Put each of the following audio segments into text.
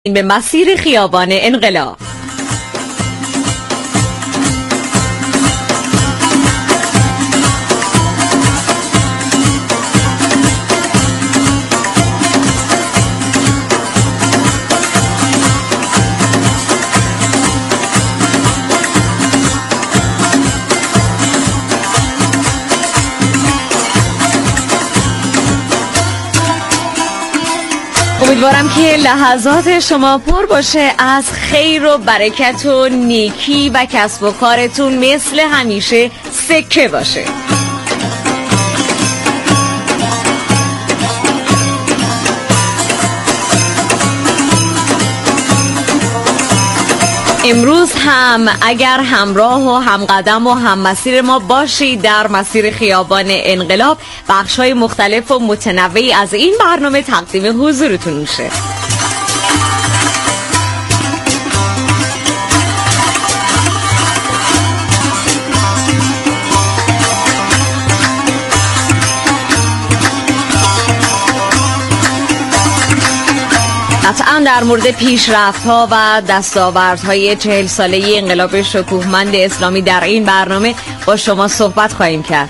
به مسیر خیابان انقلاب. امیدوارم که لحظات شما پر باشه از خیر و برکت و نیکی و کسب و کارتون مثل همیشه سکه باشه. امروز هم اگر همراه و همقدم و هم مسیر ما باشید در مسیر خیابان انقلاب، بخش‌های مختلف و متنوعی از این برنامه تقدیم حضورتون میشه. قطعاً در مورد پیشرفت‌ها و دستاوردهای 40 ساله انقلاب شکوهمند اسلامی در این برنامه با شما صحبت خواهیم کرد.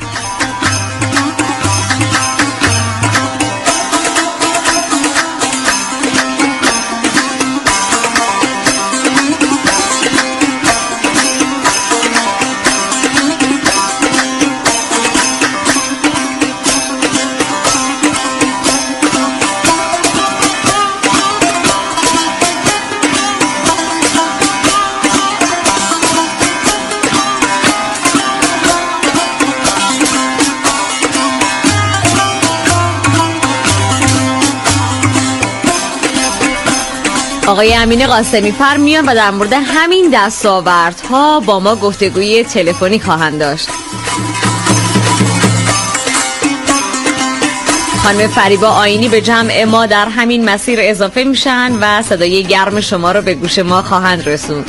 آقای امین قاسمی فر میان و در مورد همین دستاوردها با ما گفتگوی تلفنی خواهند داشت. خانم فریبا آینی به جمع ما در همین مسیر اضافه میشن و صدای گرم شما رو به گوش ما خواهند رسوند.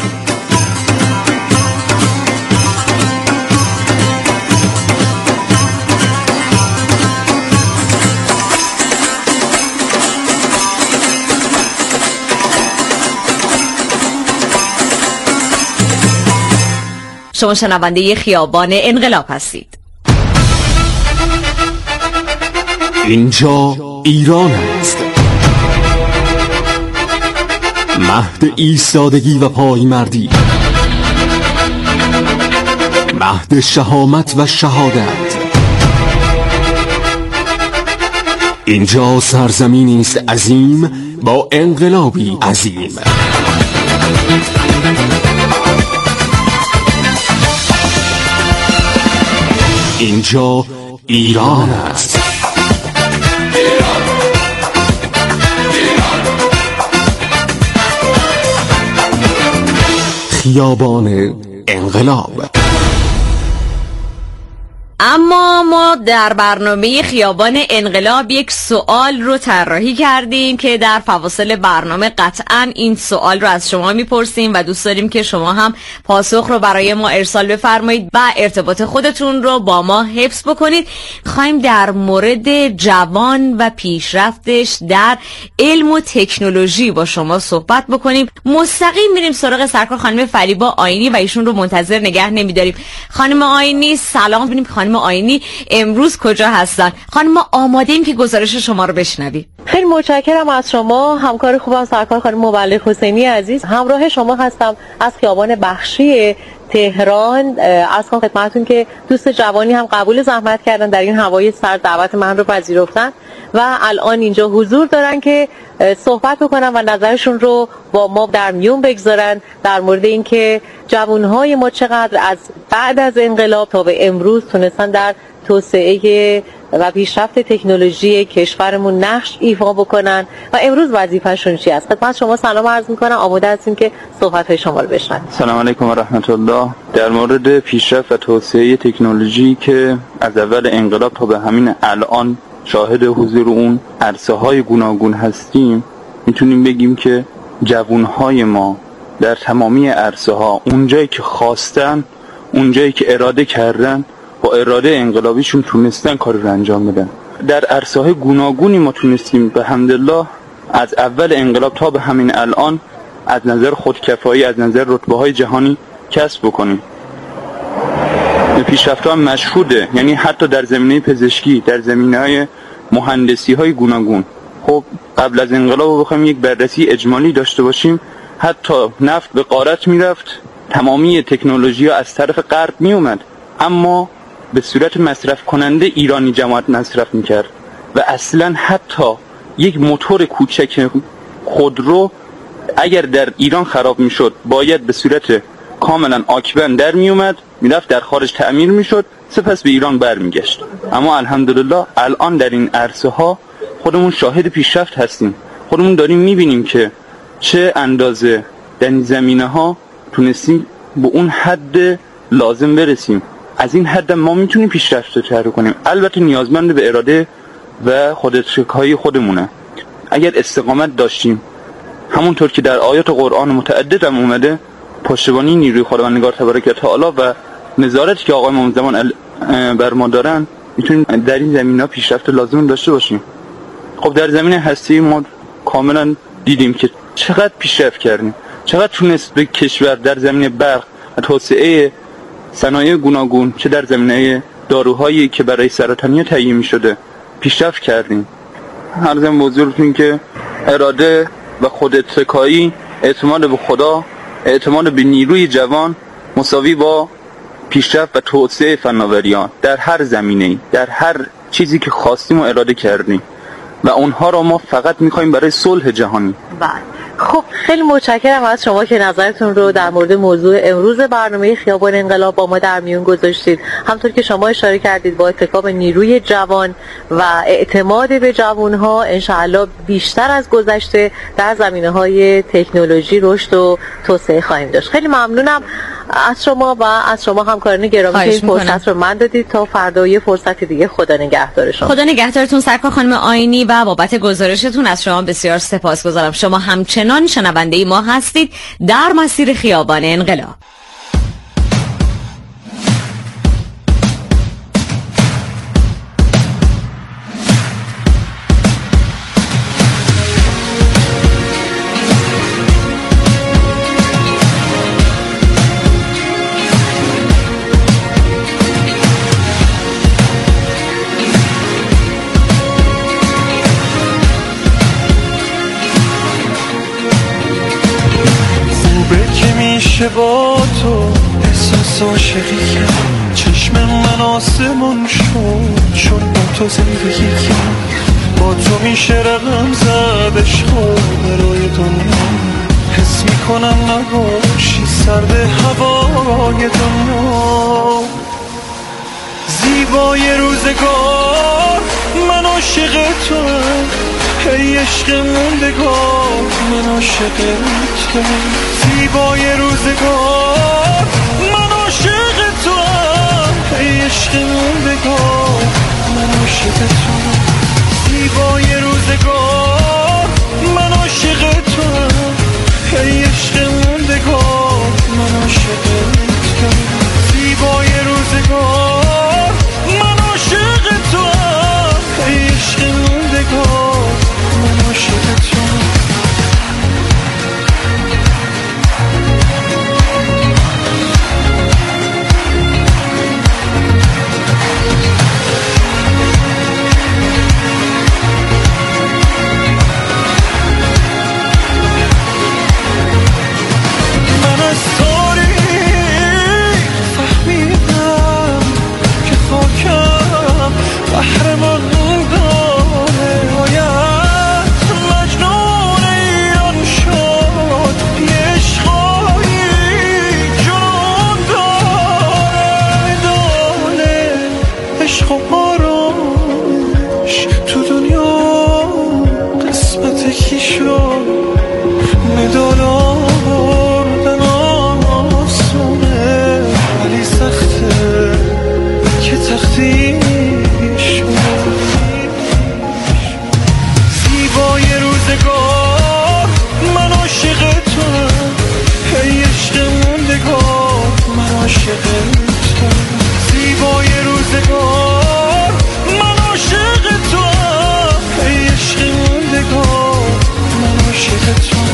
شما شنونده خیابان انقلاب هستید. اینجا ایران است، مهد ایستادگی و پایمردی، مهد شهامت و شهادت. اینجا سرزمینی است عظیم با انقلابی عظیم. اینجا ایران است. خیابان انقلاب. اما ما در برنامه خیابان انقلاب یک سوال رو طراحی کردیم که در فواصل برنامه قطعاً این سوال رو از شما میپرسیم و دوست داریم که شما هم پاسخ رو برای ما ارسال بفرمایید و ارتباط خودتون رو با ما حفظ بکنید. خواهیم در مورد جوان و پیشرفتش در علم و تکنولوژی با شما صحبت بکنیم. مستقیم میریم سراغ سرکار خانم فریبا آینی و ایشون رو منتظر نگه نمیداریم. خانم آینی سلام. ببینیم خانم آینی امروز کجا هستن؟ خانم ما آماده ایم که گزارش شما رو بشنویم. خیلی متشکرم از شما همکار خوبم سرکار خانم مبلغ حسینی عزیز. همراه شما هستم از خیابان بخشی تهران. عرض کنم خدمتتون که دوست جوانی هم قبول زحمت کردن در این هوای سرد دعوت من رو پذیرفتن و الان اینجا حضور دارن که صحبت بکنن و نظرشون رو با ما در میون بگذارن در مورد اینکه جوانهای ما چقدر از بعد از انقلاب تا به امروز تونستن در توسعه و پیشرفت تکنولوژی کشورمون نقش ایفا بکنن و امروز وظیفه‌شون چی است. خدمت شما سلام عرض می‌کنم. آماده هستیم که صحبت‌های شما رو بشنویم. سلام علیکم و رحمت الله. در مورد پیشرفت و توسعه تکنولوژی که از اول انقلاب تا به همین الان شاهد حضور اون عرصه‌های گوناگون هستیم، میتونیم بگیم که جوانهای ما در تمامی عرصه‌ها اونجایی که خواستن، اونجایی که اراده کردن، با اراده انقلابیشون تونستن کار رو انجام بدن. در عرصه‌های گوناگونی ما تونستیم به حمدالله از اول انقلاب تا به همین الان از نظر خودکفایی، از نظر رتبه‌های جهانی کسب بکنیم. پیشرفت‌ها هم مشهوده، یعنی حتی در زمینه پزشکی، در زمینه‌های مهندسی‌های گوناگون. خب قبل از انقلاب بخوایم یک بررسی اجمالی داشته باشیم، حتی نفت به غارت میرفت، تمامی تکنولوژی‌ها از طرف غرب می اومد، اما به صورت مصرف کننده ایرانی جماعت مصرف میکرد و اصلا حتی یک موتور کوچک خودرو اگر در ایران خراب میشد باید به صورت کاملا آکبند در می اومد، میرفت در خارج تعمیر میشد، سپس به ایران برمیگشت. اما الحمدلله الان در این عرصه ها خودمون شاهد پیشرفت هستیم. خودمون داریم میبینیم که چه اندازه در این زمینه ها تونستیم به اون حد لازم برسیم. از این حد ما میتونیم پیشرفت رو تحریک کنیم. البته نیازمند به اراده و خودتکایی خودمونه. اگر استقامت داشتیم، همونطور که در آیات قرآن متعدد هم اومده، پشتیبانی نیروی خداوندگار تبارک و تعالی و نظارتی که آقای امام زمان بر ما دارن، میتونیم در این زمینه پیشرفت لازم داشته باشیم. خب در زمینه هستی ما کاملا دیدیم که چقدر پیشرفت کردیم، چقدر تونست به کشور در زمینه برق و توسعه صنایع گوناگون، چه در زمینه داروهایی که برای سرطانی تهیه می‌شده پیشرفت کردیم. عرضم به حضورتون که اراده و خوداتکایی، اعتماد به خدا، اعتماد به نیروی جوان مساوی با پیشرفت و توسعه فناوریان در هر زمینه‌ای، در هر چیزی که خواستیم و اراده کردیم و اونها رو ما فقط می‌خوایم برای صلح جهانی. بله. خب خیلی متشکرم از شما که نظرتون رو در مورد موضوع امروز برنامه خیابان انقلاب با ما در میون گذاشتید. همونطور که شما اشاره کردید با اتکا به نیروی جوان و اعتماد به جوانها انشاءالله بیشتر از گذشته در زمینه‌های تکنولوژی رشد و توسعه خواهیم داشت. خیلی ممنونم از شما و از شما همکاران گرامی که این فرصت رو من دادید. تا فردا یه فرصت دیگه، خدا نگهدار شما. خدا نگهدارتون سرکار خانم آینی و بابت گزارشتون از شما بسیار سپاسگزارم. شما همچنان شنونده ما هستید در مسیر خیابان انقلاب. با تو احساس عاشقی کرد، چشم من آسمون شد چون با تو زندگی کرد. با تو میشه رقم زد عشقا برای دنیا، حس میکنم نباشی سرد هوای دنیا. زیبای روزگار من عاشق توام، ای عشق موندگار من عاشق توام. زیبای روزگار من عاشق توام، ای عشق موندگار من عاشق توام. زیبای روزگار من عاشق توام، ای عشق موندگار من عاشق توام. زیبای روزگار من عاشق توام، ای عشق موندگار من عاشق توام.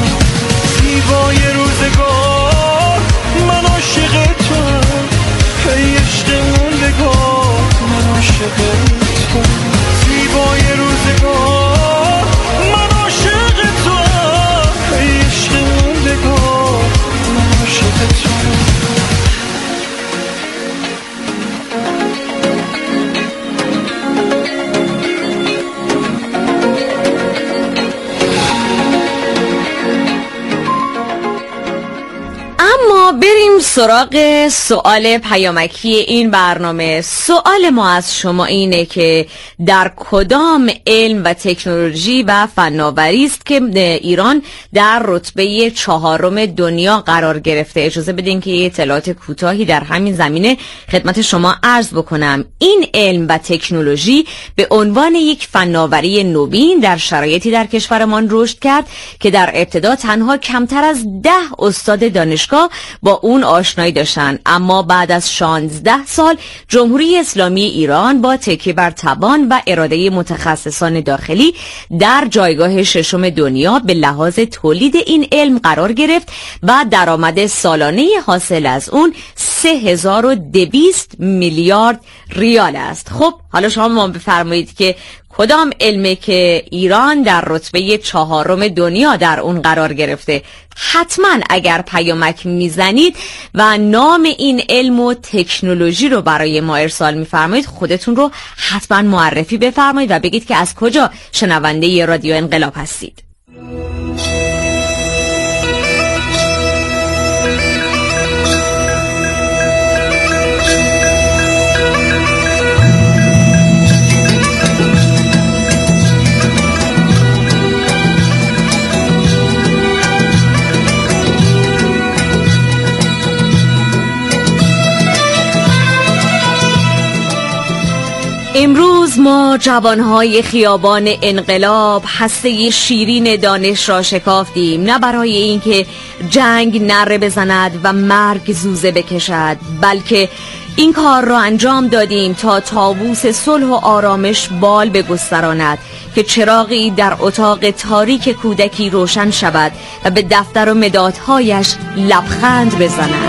زیبای روزگار من عاشق توام، ای عشق موندگار من عاشق توام. زیبای روزگار من عاشق توام، ای عشق موندگار من عاشق توام. اما بریم سراغ سوال پیامکی این برنامه. سوال ما از شما اینه که در کدام علم و تکنولوژی و فناوری است که ایران در رتبه 4 دنیا قرار گرفته؟ اجازه بدین که یه اطلاعات کوتاهی در همین زمینه خدمت شما عرض بکنم. این علم و تکنولوژی به عنوان یک فناوری نوین در شرایطی در کشورمان رشد کرد که در ابتدا تنها کمتر از 10 استاد دانشگاه با اون آشنایی داشتن، اما بعد از 16 سال جمهوری اسلامی ایران با تکیه بر توان و اراده متخصصان داخلی در جایگاه 6 دنیا به لحاظ تولید این علم قرار گرفت و درآمد سالانه حاصل از اون 3200 میلیارد ریال است. خب حالا شما ما بفرمایید که کدام علمه که ایران در رتبه 4 دنیا در اون قرار گرفته؟ حتما اگر پیامک میزنید و نام این علم و تکنولوژی رو برای ما ارسال میفرمایید، خودتون رو حتما معرفی بفرمایید و بگید که از کجا شنونده رادیو انقلاب هستید. امروز ما جوانهای خیابان انقلاب هسته شیرین دانش را شکافتیم، نه برای اینکه جنگ نره بزند و مرگ زوزه بکشد، بلکه این کار را انجام دادیم تا طاووس صلح و آرامش بال بگستراند، که چراغی در اتاق تاریک کودکی روشن شود و به دفتر و مدادهایش لبخند بزند.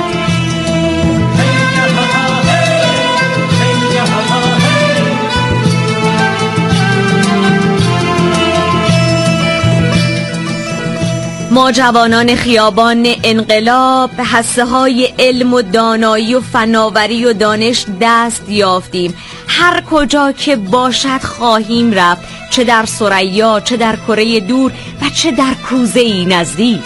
ما جوانان خیابان انقلاب به حثه‌های علم و دانایی و فناوری و دانش دست یافتیم. هر کجا که باشد خواهیم رفت، چه در ثریا، چه در کره دور و چه در کوزه‌ای نزدیک.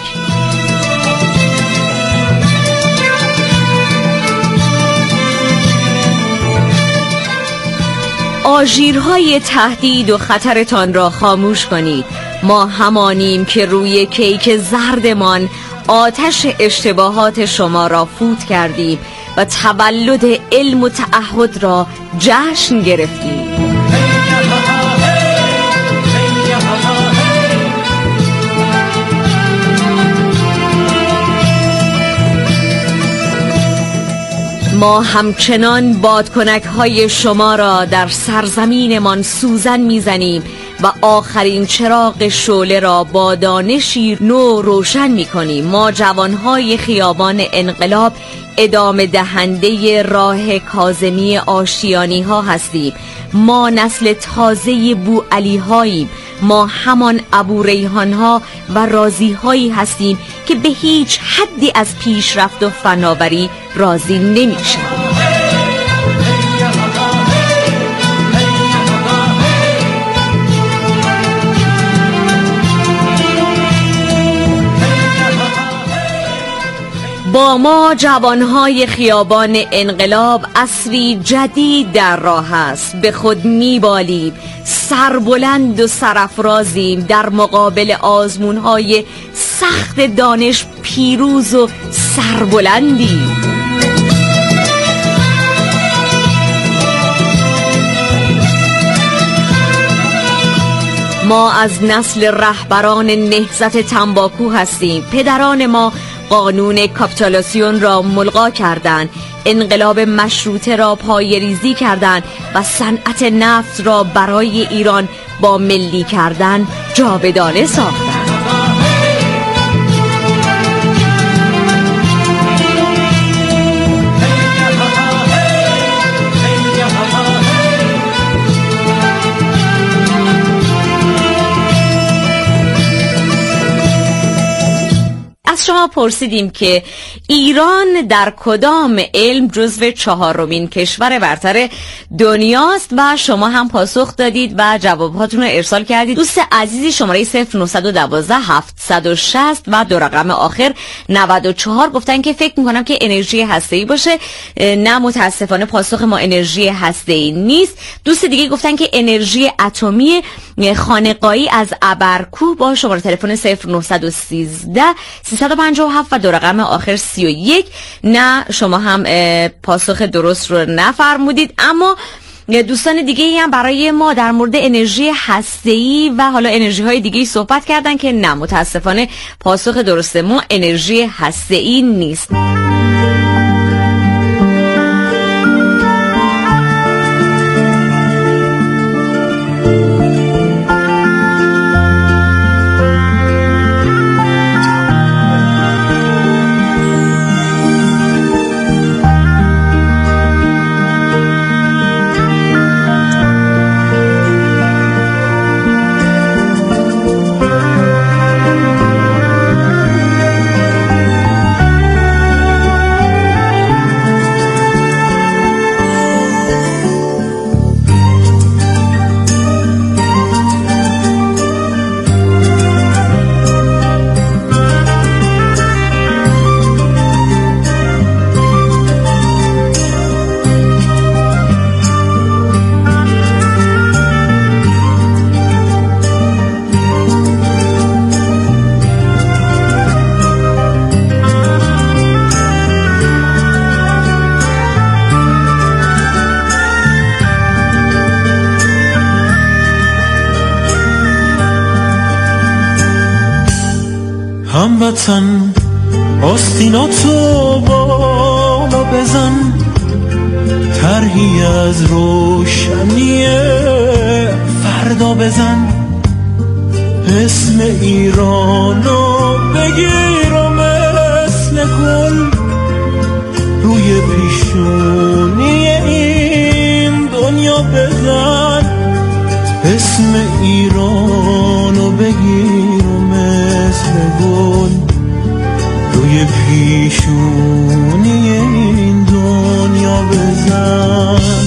آژیرهای تهدید و خطرتان را خاموش کنید. ما همانیم که روی کیک زردمان آتش اشتباهات شما را فوت کردیم و تولد علم و تعهد را جشن گرفتیم. ما همچنان بادکنک های شما را در سرزمینمان سوزن میزنیم و آخرین چراغ شعله را با دانشی نو روشن میکنیم. ما جوانهای خیابان انقلاب ادامه دهنده راه کاظمی آشیانی ها هستیم. ما نسل تازه بو علی هاییم. ما همان ابو ریحان ها و رازی هایی هستیم که به هیچ حدی از پیشرفت و فناوری راضی نمیشن. با ما جوانهای خیابان انقلاب عصری جدید در راه است. به خود میبالیم، سربلند و سرافرازیم، در مقابل آزمونهای سخت دانش پیروز و سربلندیم. ما از نسل رهبران نهضت تنباکو هستیم. پدران ما قانون کاپیتولاسیون را ملغا کردند، انقلاب مشروطه را پایه‌ریزی کردند و صنعت نفت را برای ایران با ملی کردن جاودانه ساختند. از شما پرسیدیم که ایران در کدام علم جزو 4مین کشور برتر دنیاست و شما هم پاسخ دادید و جواباتون رو ارسال کردید. دوست عزیزی شماره 0912 760 و دو رقم آخر 94 گفتن که فکر میکنم که انرژی هسته‌ای باشه. نه، متاسفانه پاسخ ما انرژی هسته‌ای نیست. دوست دیگه گفتن که انرژی اتمی خانقایی از ابرکوه با شماره تلفن 0913 357 و دو رقم آخر 31. نه، شما هم پاسخ درست رو نفرمودید. اما دوستان دیگه هم برای ما در مورد انرژی هسته‌ای و حالا انرژی های دیگه صحبت کردن که نه، متاسفانه پاسخ درست ما انرژی هسته‌ای نیست. هموطن آستیناتو بالا بزن، طرحی از روشنی فردا بزن، اسم ایرانو بگیر و مثل گل روی پیشونی این دنیا بزن، اسم ایرانو بگیر و مثل گل روی پیشونی این دنیا بزن.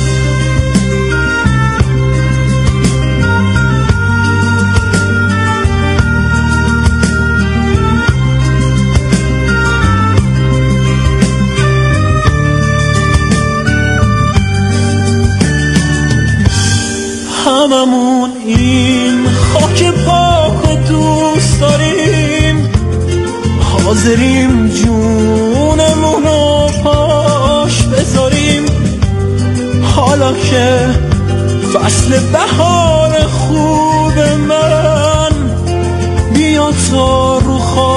هممون این خاک پاک و دوست داریم، حاضریم جونمونو پاش بذاریم، حالا که فصل بهار خوب من، بیا تا رو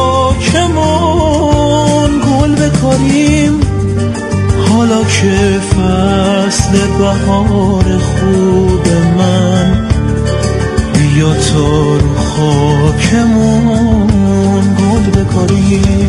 خاکمون گل بکاریم، حالا که فصل بهار خوب من، بیا تا رو خاکمون گل بکاریم.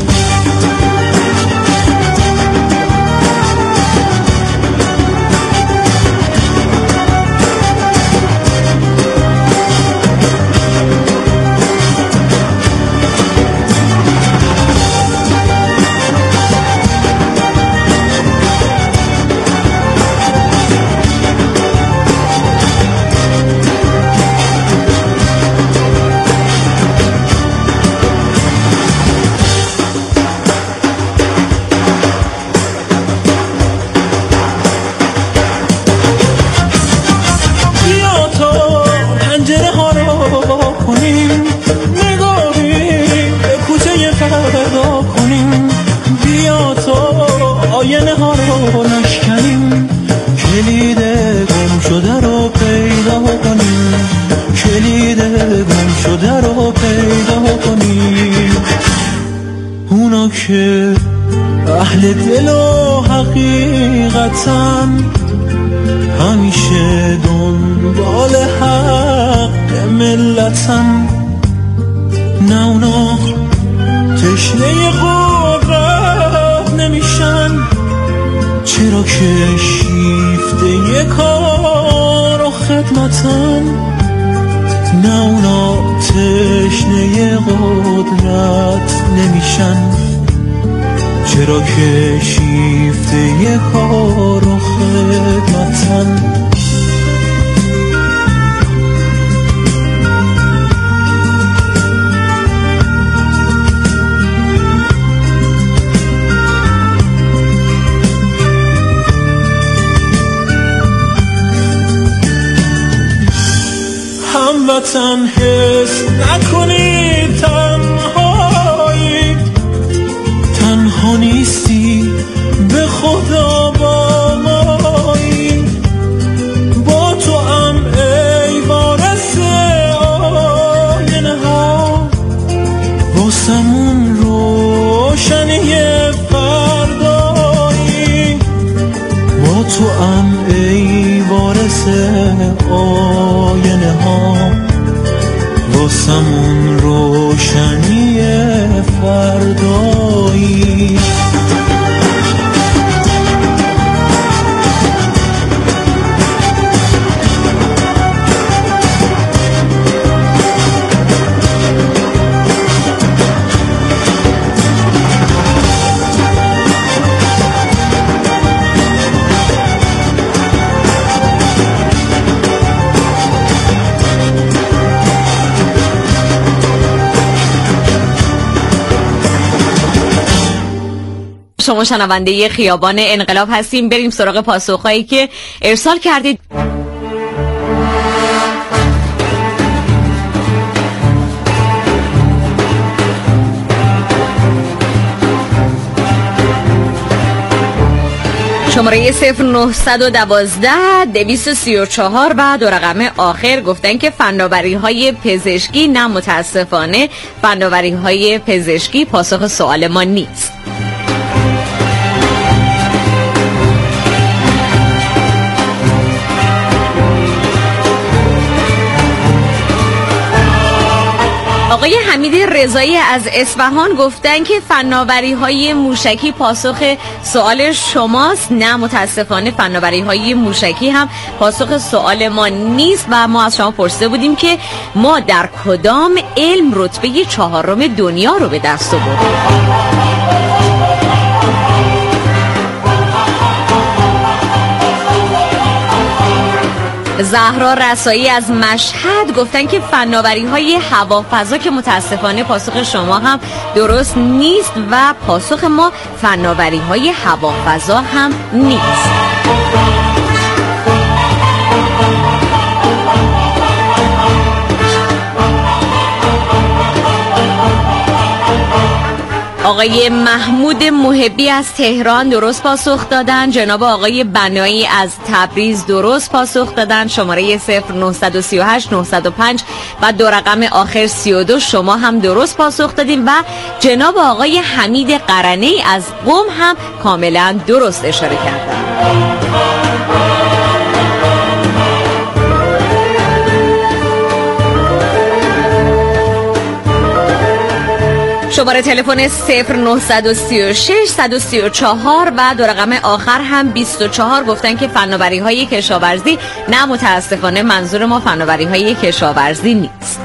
آینه ها رو نشکنیم، کلید گم شده رو پیدا کنیم، کلید گم شده رو پیدا کنیم، اونا که اهل دل و حقیقتن، همیشه دنبال حق ملتن، نه اونا تشنه قدرت نمیشن، چرا که شیفته کار و خدمتن، نه اونا تشنه قدرت نمیشن، چرا که شیفته کار و خدمتن. هموطن حس نکنی تنهایی، تنها نیستی به خدا با مایی. با تو هم ای وارث آینه ها، واسمون روشنی فردایی. با تو هم ای وارث آینه ها، واسمون روشنی فردایی. شما شنونده خیابان انقلاب هستیم. بریم سراغ پاسخهایی که ارسال کردید. شماره 0912-234 و دو رقم آخر گفتن که فناوری‌های پزشکی نه، متاسفانه فناوری‌های پزشکی پاسخ سوال ما نیست. آقای حمید رضایی از اصفهان گفتن که فناوری‌های موشکی پاسخ سوال شماست. نه، متاسفانه فناوری‌های موشکی هم پاسخ سوال ما نیست و ما از شما پرسیده بودیم که ما در کدام علم رتبه 4 دنیا رو به دست آوردیم. زهرا رسایی از مشهد گفتن که فناوری‌های هوافضا، که متاسفانه پاسخ شما هم درست نیست و پاسخ ما فناوری‌های هوافضا هم نیست. آقای محمود محبی از تهران درست پاسخ دادن. جناب آقای بنایی از تبریز درست پاسخ دادن. شماره 0938-905 و دو رقم آخر 32 شما هم درست پاسخ دادیم و جناب آقای حمید قرنی از قم هم کاملا درست اشاره کردن. شماره تلفن 0936-134 و دو رقم آخر هم 24 گفتن که فناوری‌های کشاورزی نه، متاسفانه منظور ما فناوری‌های کشاورزی نیست.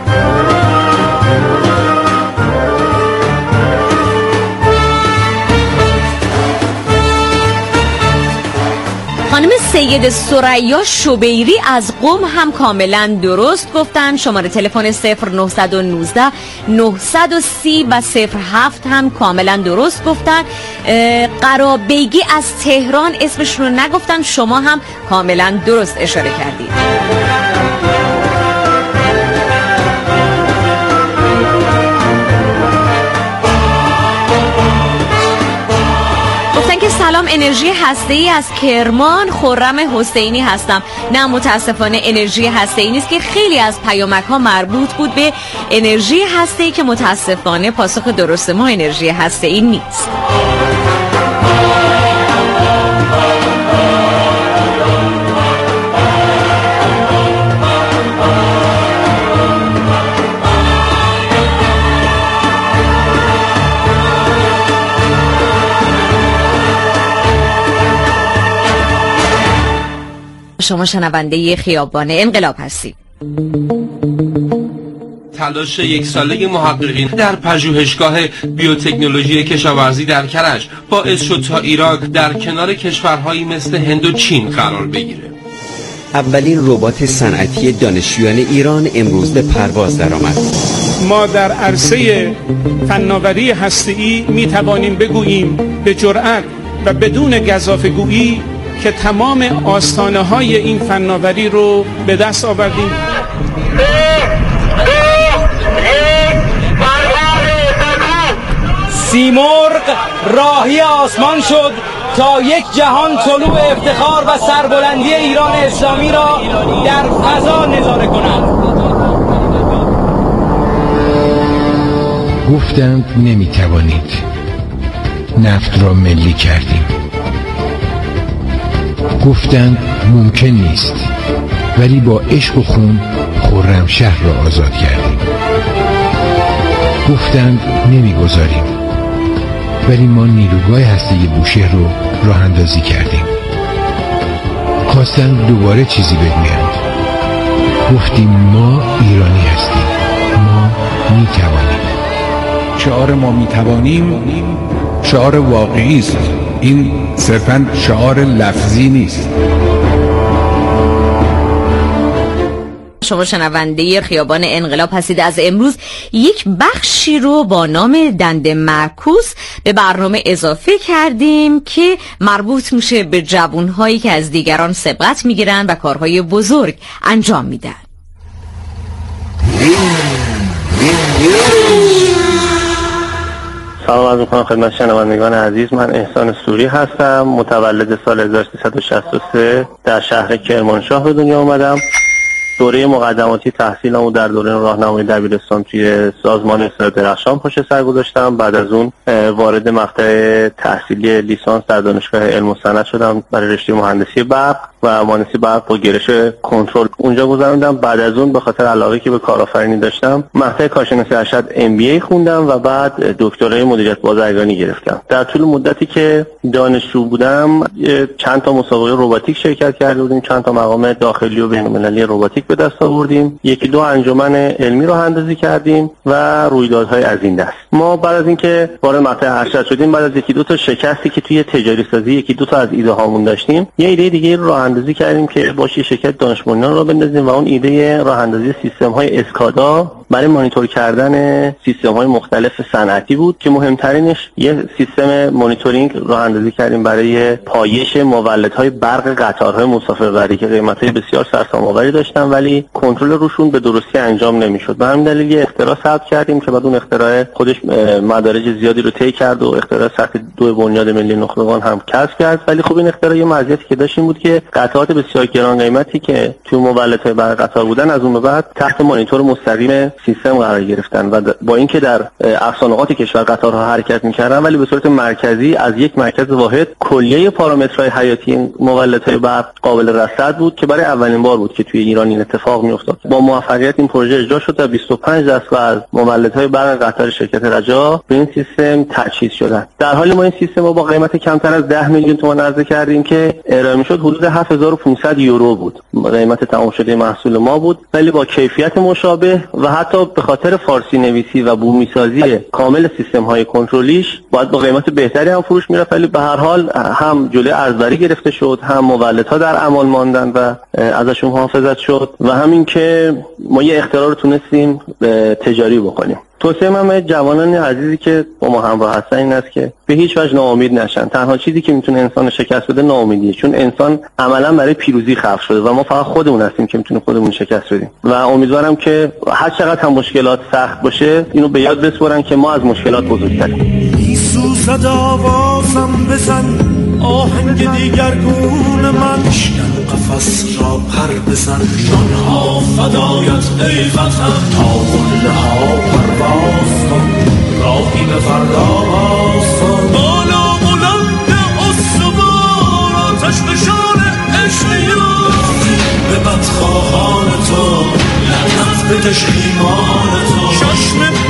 خانم سید ثریا شبیری از قم هم کاملا درست گفتن. شماره تلفن 0919-930 و 07 هم کاملا درست گفتن. قرابیگی از تهران اسمشون رو نگفتن، شما هم کاملا درست اشاره کردید. سلام، انرژی هسته‌ای از کرمان، خرم حسینی هستم. نه، متاسفانه انرژی هسته‌ای نیست که خیلی از پیامک‌ها مربوط بود به انرژی هسته‌ای که متاسفانه پاسخ درست ما انرژی هسته‌ای نیست. شما شنونده خیابان انقلاب هستید. تلاش یک ساله محققین در پژوهشگاه بیوتکنولوژی کشاورزی در کرج باعث شد تا ایران در کنار کشورهایی مثل هند و چین قرار بگیره. اولین ربات صنعتی دانشجویان ایران امروز به پرواز درآمد. ما در عرصه فناوری هسته‌ای می توانیم بگوییم به جرأت و بدون گزافه‌گویی که تمام آستانه‌های این فناوری رو به دست آوردیم. سیمرغ راهی آسمان شد تا یک جهان طلوع افتخار و سربلندی ایران اسلامی را در فضا نظاره کند. گفتند نمیتوانید. نفت را ملی کردیم. گفتند ممکن نیست، ولی با عشق و خون خرمشهر را آزاد کردیم. گفتند نمیگذاریم، ولی ما نیروگاه هسته‌ای بوشهر رو راه اندازی کردیم. خواستند دوباره چیزی بگویند. گفتیم ما ایرانی هستیم، ما میتوانیم. شعار ما میتوانیم شعار واقعی است. این صرفاً شعار لفظی نیست. شما شنونده خیابان انقلاب هستید. از امروز یک بخشی رو با نام دند معکوس به برنامه اضافه کردیم که مربوط میشه به جوانهایی که از دیگران سبقت میگیرن و کارهای بزرگ انجام میدن. سلام عرض می‌کنم خدمت شنوندگان عزیز. من احسان سوری هستم، متولد سال 1363 در شهر کرمانشاه به دنیا آمدم. دوره مقدماتی تحصیلمو در دوره راهنمایی دبیرستان توی سازمان اصلاح درخشان پشت سر گذاشتم. بعد از اون وارد مقطع تحصیلی لیسانس در دانشگاه علم و صنعت شدم برای رشته مهندسی برق و مهندسی برق با گرایش کنترل اونجا گذروندم. بعد از اون به خاطر علاقه‌ای که به کارآفرینی داشتم مقطع کارشناسی ارشد MBA خوندم و بعد دکترای مدیریت بازرگانی گرفتم. در طول مدتی که دانشجو بودم چند تا مسابقه رباتیک شرکت کرده بودیم، چند تا مقام داخلی و بین‌المللی رباتیک به دست آوردیم، یکی دو انجمن علمی رو اندازی کردیم و رویدادهای از این دست. ما بعد از اینکه وارد مقطع ارشد شدیم، بعد از یکی دو تا شکستی که توی تجاری سازی یکی دو تا از ایده هامون داشتیم، یه ایده دیگه رو راه اندازی کردیم که باشه شرکت دانش بنیان رو بندازیم و اون ایده راه اندازی سیستم های اسکادا برای مانیتور کردن سیستم های مختلف صنعتی بود که مهمترینش یه سیستم مانیتورینگ راه اندازی کردیم برای پایش مولدهای برق قطارهای مسافربری که قیمتای بسیار سرسام‌آوری داشتن ولی کنترل روشون به درستی انجام نمیشد. به همین دلیل یه اختراع ثبت کردیم که بعد اون اختراع خودش مدارج زیادی رو طی کرد و اختراع سطح 2 بنیاد ملی نخبگان هم کسب کرد. ولی خب این اختراع یه مزیتی که داشت این بود که قطعات بسیار گران قیمتی که تو مولدهای برق قطار بودن از اون به بعد تحت مانیتور مستقیم سیستم قرار گرفتن و با اینکه در اقصانقاط کشور قطارها حرکت می‌کردن ولی به صورت مرکزی از یک مرکز واحد کلیه پارامترهای حیاتی مولدهای برق قابل رصد بود که برای اولین بار بود که توی ایران این اتفاق میافتاد. با موفقیت این پروژه اجرا شد و 25 دستگاه از مولدهای برق قطار شرکت رجا به این سیستم تجهیز شدند. در حالی ما این سیستم رو با قیمت کمتر از 10 میلیون تومان عرضه کردیم که ارائه میشد حدود 7500 یورو بود. قیمت تمام شده محصول ما بود ولی با کیفیت مشابه و حتی به خاطر فارسی نویسی و بومی سازی کامل سیستم های کنترلیش باید با قیمت بهتری هم فروش میرفت ولی به هر حال هم جلوی ارزبری گرفته شد، هم مولدها در امان ماندن و ازشون محافظت شد و همین که ما یه اختراع رو تونستیم تجاری بکنیم. توصیه من به جوانان عزیزی که با ما همراه هستن این است که به هیچ وجه ناامید نشن. تنها چیزی که میتونه انسان شکست بده ناامیدیه، چون انسان عملا برای پیروزی خلق شده و ما فقط خودمون هستیم که میتونیم خودمون شکست بدیم و امیدوارم که هر چقدر هم مشکلات سخت باشه اینو به یاد بسپارن که ما از مشکلات بزرگتریم. میسوزد آوازم بزن آهنگ دیگرگون من، بشکن قفس را پر بزن، جانها فدایت ای وطن، تا قله ها پرواز کن، راهی به فردا آسان، بالا بلند استوار آتش نشان عشقیان، به بدخواهان تو لعنت بکش ایمان تو، چشم